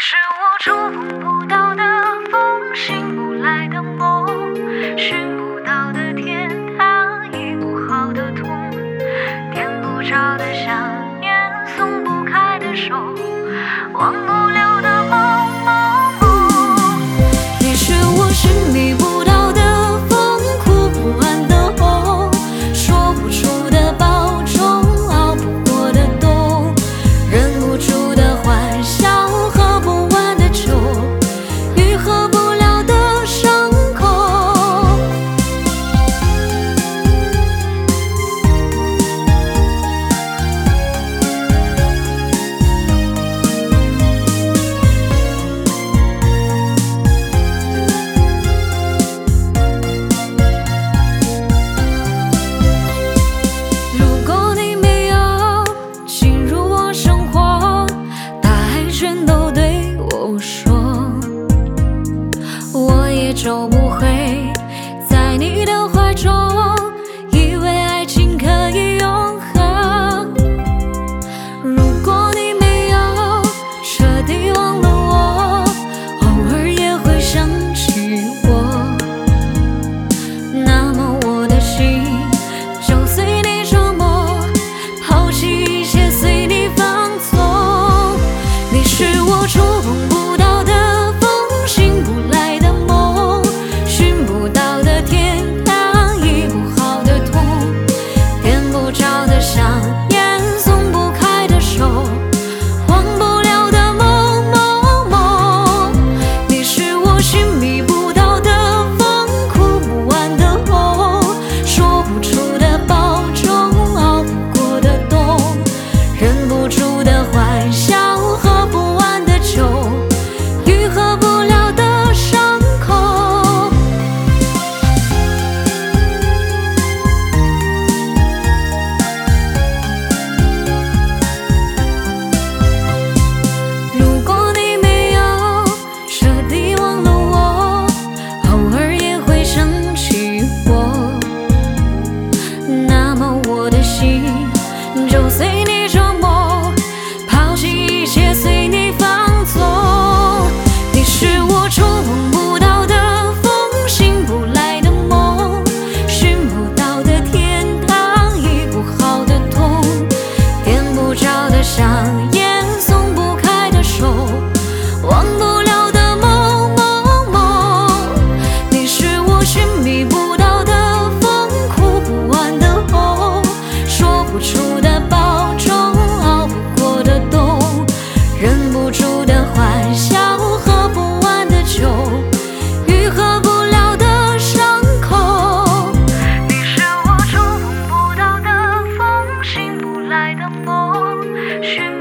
是我触碰不到的风，醒不来的梦，寻不到的天堂，医不好的痛，点不着的想念，松不开的手，忘不了的梦。你是我寻觅不到的风，哭不完的红，说不出的保重，熬不过的冬，忍不住的欢笑，喝不完的酒，愈合不了的伤口。如果你没有进入我生活，大爱全都对我说，我也走不回在你的怀中，以为爱情可以永恒。如果你没有彻底忘了我，偶尔也会想起我，那么我的心就随你折磨，抛弃一切随你放纵。你是我触碰不到的风，醒不来的梦，寻不到的天堂，医不好的痛，点不着的想念，松不开的手，忘不了的梦。你是我寻觅不到的风，哭不完的红，说不出的保重，熬不过的冬，忍不住的欢笑，喝不完的酒，愈合不了的伤口。如果你没有彻底忘了我，偶尔也会想起我，那么我的心就随你折磨，抛弃一切随你放纵。你是我触碰不到的风，醒不来的梦，寻不到的天堂，医不好的痛，点不着的想念，松不开的手，忘不了的梦。你是我寻觅不到的风，哭不完的红，说不出的保重，熬不过的冬，忍不住的欢笑，喝不完的酒，愈合不了的伤口。你是我触碰不到的风，醒不来的梦，寻